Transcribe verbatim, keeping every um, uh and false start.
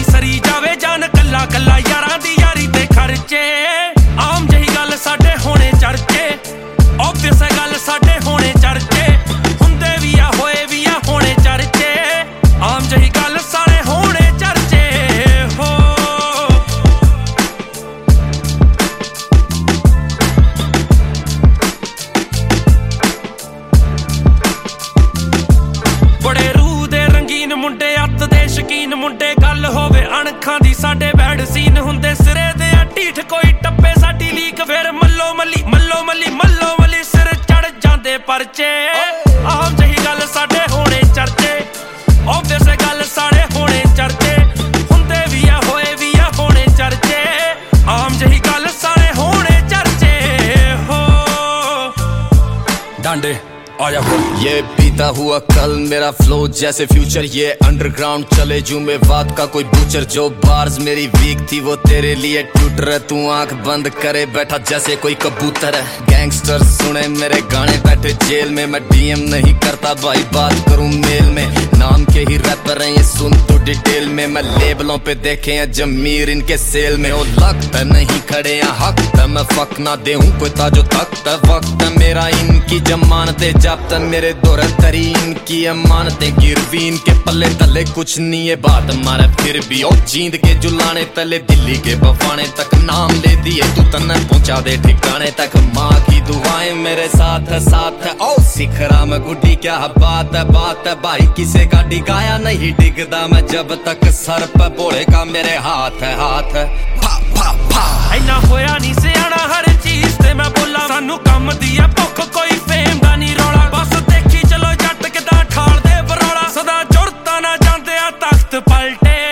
सरी जावे जान कल्ला कल्ला यारां दी यारी ते खर्चे आम जही गल साडे होने चर्चे ऑब्वियस है गल साडे होने चर्चे हुंदे भी आ होए भी आ होने चर्चे आम जही गल सारे होने चर्चे हो बड़े रूह दे रंगीन मुंडे अत दे शकीन मुंडे गल होवे अणखां दी साडे बैड सीन हुंदे सिरे दे ढीठ कोई टप्पे साडी लीक फिर मल्लो मल्ली मल्लो मल्ली मल्लो मल्ली सिर चढ़ जांदे परचे आम जही गल साडे होने चर्चे ऑब्वियस गल सारे होने चर्चे हुंदे भी आ होए भी आ होने चर्चे आम जही गल सारे होने चर्चे हो डांडे आया हो ये पीता हुआ कल मेरा फ्लो जैसे फ्यूचर ये अंडरग्राउंड चले जुमे बात का कोई बूचर जो बार्स मेरी वीक थी वो तेरे लिए टूट रहा तू आंख बंद करे बैठा जैसे कोई कबूतर है गैंगस्टर सुने मेरे गाने बैठे जेल में मैं डीएम नहीं करता भाई बात करूं मेल में नाम के ही रैपर हैं ये सुन तो डिटेल में मैं लेबलों पे देखे हैं जमीर इनके सेल में ओ लगता नहीं खड़े हैं हक मैं फक ना दे हूं कोई ताजो तख्त वक्त मेरा इनकी जमानते जब तक मेरे दौर तरीन की अमानतें गिरवी इनके पल्ले तले कुछ नहीं है बात मारे फिर भी ओ जींद के जुलाने तले दिल्ली के बफाने तक नाम ले दिए तू तन्ने पहुंचा दे ठिकाने तक माँ की दुआएं मेरे साथ है साथ है ओ सिखरा में गुड्डी क्या बात है बात है भाई किसे का डिगाया नहीं डिगदा मैं जब तक सर पे बोले का मेरे हाथ है हाथ है फा फा फा इना होया नहीं सियाना हर चीज ते मैं बोला सानू कम दी है भुख कोई फेम दा नहीं रौला बस देखी चलो जट किदां ठाल दे बरौला सदा जुड़ता ना जांदे आ तख्त पलटे